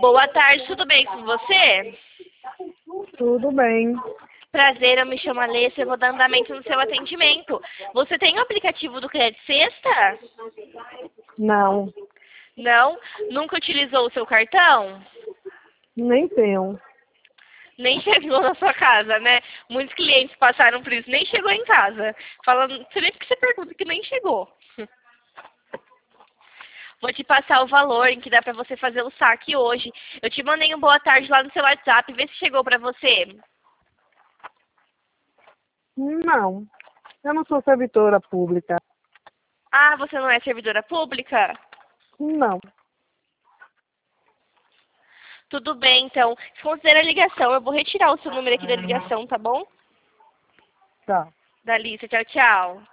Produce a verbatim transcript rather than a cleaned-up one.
Boa tarde, tudo bem com você? Tudo bem. Prazer, eu me chamo Alessa, eu vou dar andamento no seu atendimento. Você tem o aplicativo do Crédito Sexta? Não, Não? Nunca utilizou o seu cartão? nem tenho. Nem chegou na sua casa, né? Muitos clientes passaram por isso, nem chegou em casa. Falando, você nem porque você pergunta que nem chegou. Vou te passar o valor em que dá pra você fazer o saque hoje. Eu te mandei um boa tarde lá no seu WhatsApp, vê se chegou pra você. Não, eu não sou servidora pública. Ah, você não é servidora pública? Não, Tudo bem, então. Considera a ligação. Eu vou retirar o seu número aqui da ligação, tá bom? tá. Da lista. Tchau, tchau.